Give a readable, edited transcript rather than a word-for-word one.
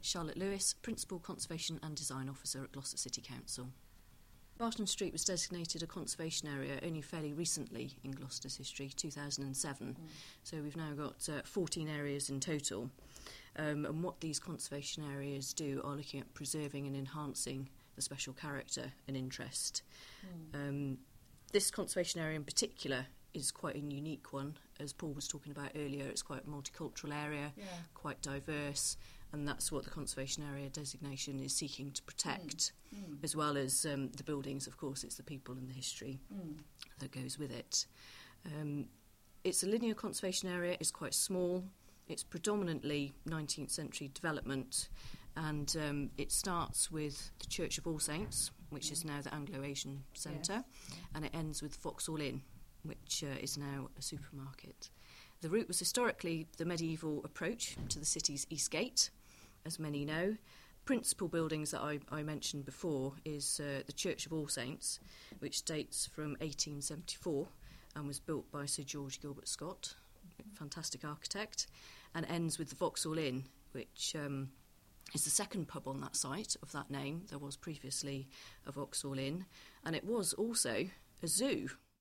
Charlotte Lewis, Principal Conservation and Design Officer at Gloucester City Council. Barton Street was designated a conservation area only fairly recently in Gloucester's history, 2007. So we've now got 14 areas in total. And what these conservation areas do are looking at preserving and enhancing the special character and interest. This conservation area in particular is quite a unique one. As Paul was talking about earlier, it's quite a multicultural area, quite diverse, and that's what the conservation area designation is seeking to protect, as well as the buildings. Of course, it's the people and the history that goes with it. It's a linear conservation area. It's quite small. It's predominantly 19th century development, and it starts with the Church of All Saints, which is now the Anglo-Asian Centre, and it ends with Vauxhall Inn, which is now a supermarket. The route was historically the medieval approach to the city's East Gate, as many know. Principal buildings that I mentioned before is the Church of All Saints, which dates from 1874 and was built by Sir George Gilbert Scott, a fantastic architect, and ends with the Vauxhall Inn, which is the second pub on that site of that name. There was previously a Vauxhall Inn, and it was also a zoo.